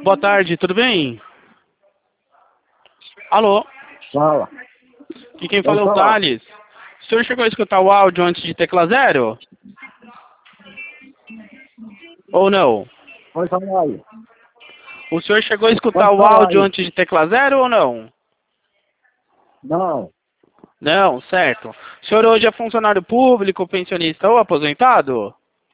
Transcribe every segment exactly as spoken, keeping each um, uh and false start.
Boa tarde, tudo bem? Alô? Fala. E quem fala é o Pode falar. Thales. O senhor chegou a escutar o áudio antes de tecla zero? Ou não? Pode falar aí. O senhor chegou a escutar Pode o falar áudio aí. antes de tecla zero ou não? Não. Não, certo. O senhor hoje é funcionário público, pensionista ou aposentado?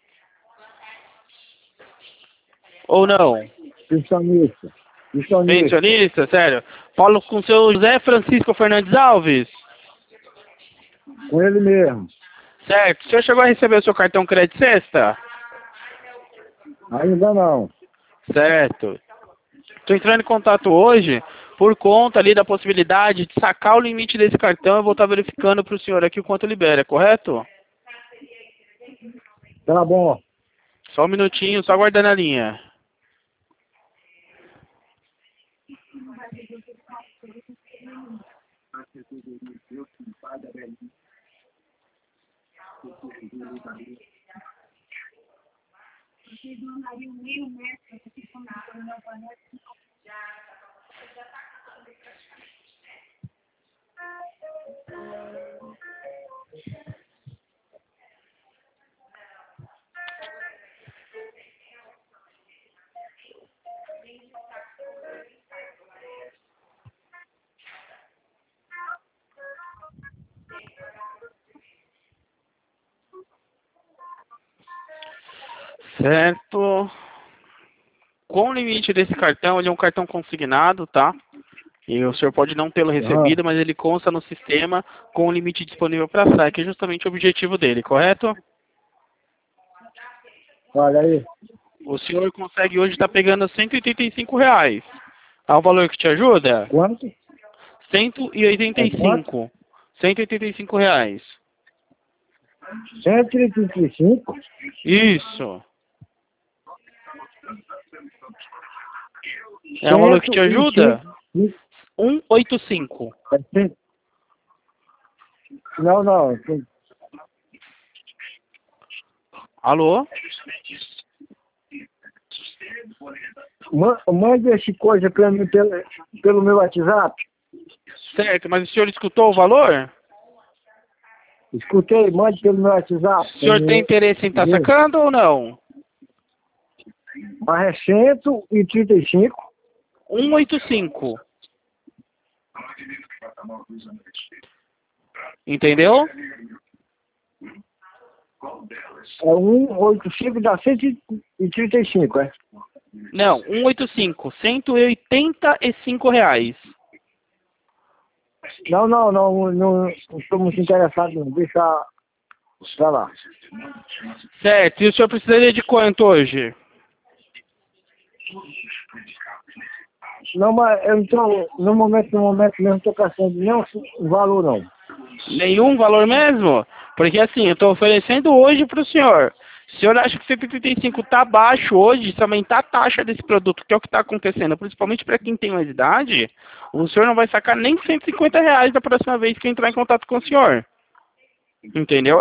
Ou não? Pensionista. Pensionista. Pensionista, sério. Falo com o seu José Francisco Fernandes Alves? Com ele mesmo. Certo. O senhor chegou a receber o seu cartão crédito sexta? Ainda não. Certo. Estou entrando em contato hoje por conta ali da possibilidade de sacar o limite desse cartão e vou estar verificando para o senhor aqui o quanto libera, correto? Tá bom. Só um minutinho, só aguardando a linha. Certo. Com o limite desse cartão, ele é um cartão consignado, tá? E o senhor pode não tê-lo Ah, recebido, mas ele consta no sistema com o limite disponível para saque, que é justamente o objetivo dele, correto? olha aí. O senhor consegue hoje estar pegando cento e oitenta e cinco reais. É um valor que te ajuda? Quanto? cento e oitenta É e quanto? cinco. cento e oitenta e cinco reais. cento e trinta e cinco? Isso. É um valor que te ajuda? cento e cinco. cento e oitenta e cinco. É cem- Não, não. Alô? Ma- Mande esse coisa pra mim pelo, pelo meu WhatsApp. Certo, mas o senhor escutou o valor? Escutei, mande pelo meu WhatsApp. O senhor tem interesse em estar sacando ou não? Mas é cento e trinta e cinco. cento e oitenta e cinco. Entendeu? É cento e oitenta e cinco dá cento e trinta e cinco, é? Não, cento e oitenta e cinco. cento e oitenta e cinco reais. Não, não, não, não, não estou muito interessado não. Deixa pra lá. Certo, e o senhor precisaria de quanto hoje? Não, mas eu não tô, no momento, no momento mesmo, não estou caçando nenhum valor não. Nenhum valor mesmo? Porque assim, eu estou oferecendo hoje para o senhor. Se o senhor acha que cento e oitenta e cinco está baixo hoje, se aumentar a taxa desse produto, que é o que está acontecendo, principalmente para quem tem mais idade, o senhor não vai sacar nem cento e cinquenta reais da próxima vez que entrar em contato com o senhor. Entendeu?